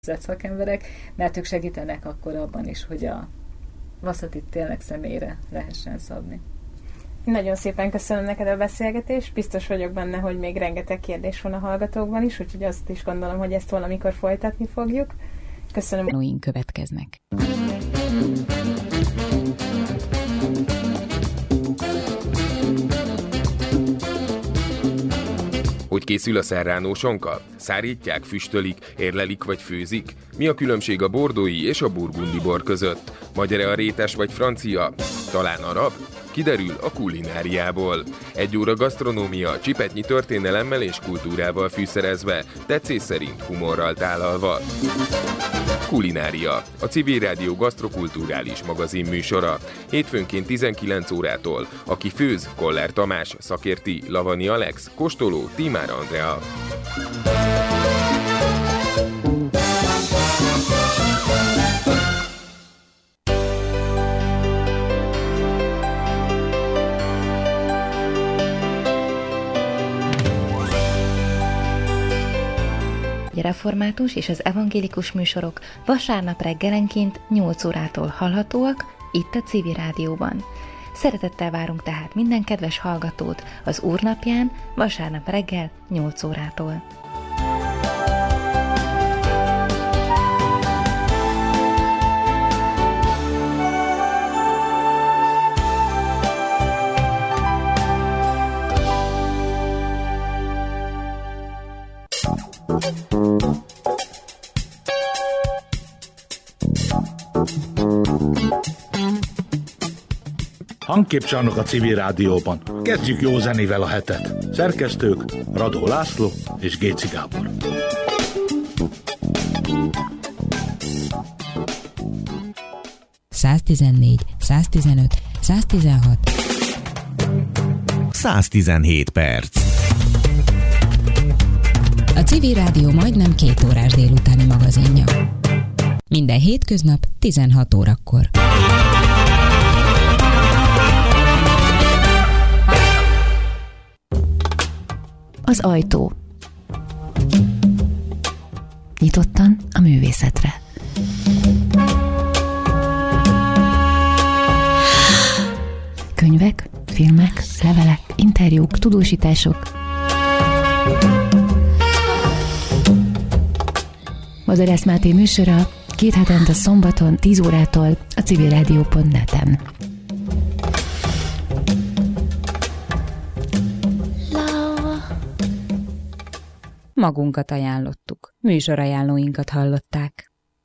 szakemberek, mert ők segítenek akkor abban is, hogy a vaszatit tényleg személyre lehessen szabni. Nagyon szépen köszönöm neked a beszélgetést, biztos vagyok benne, hogy még rengeteg kérdés van a hallgatókban is, úgyhogy azt is gondolom, hogy ezt valamikor folytatni fogjuk. Köszönöm. Tanúink következnek. Hogy készül a serrano sonka? Szárítják, füstölik, érlelik vagy főzik? Mi a különbség a bordói és a burgundi bor között? Magyar-e a rétes vagy francia? Talán arab? Kiderül a kulináriából. 1 óra gasztronómia, csipetnyi történelemmel és kultúrával fűszerezve, tetszés szerint humorral tálalva. Kulinária, a Civil Rádió gasztrokulturális magazin műsora. Hétfőnként 19 órától. Aki főz, Koller Tamás, szakérti, Lavani Alex, kóstoló, Tímár Andrea. A református és az evangélikus műsorok vasárnap reggelenként 8 órától hallhatóak itt a Civil Rádióban. Szeretettel várunk tehát minden kedves hallgatót az Úrnapján vasárnap reggel 8 órától. Hangképcsarnok a Civil Rádióban. Kezdjük jó zenével a hetet. Szerkesztők Radó László és Géci Gábor. ...114, 115, 116... 117 perc. A Civil Rádió majdnem 2 órás délutáni magazinja. Minden hétköznap 16 órakor. Az ajtó. Nyitottan a művészetre. Könyvek, filmek, levelek, interjúk, tudósítások. Madarász Máté műsora 2 hetente szombaton 10 órától a civilradio.net-en. Magunkat ajánlottuk. Műsorajánlóinkat hallották.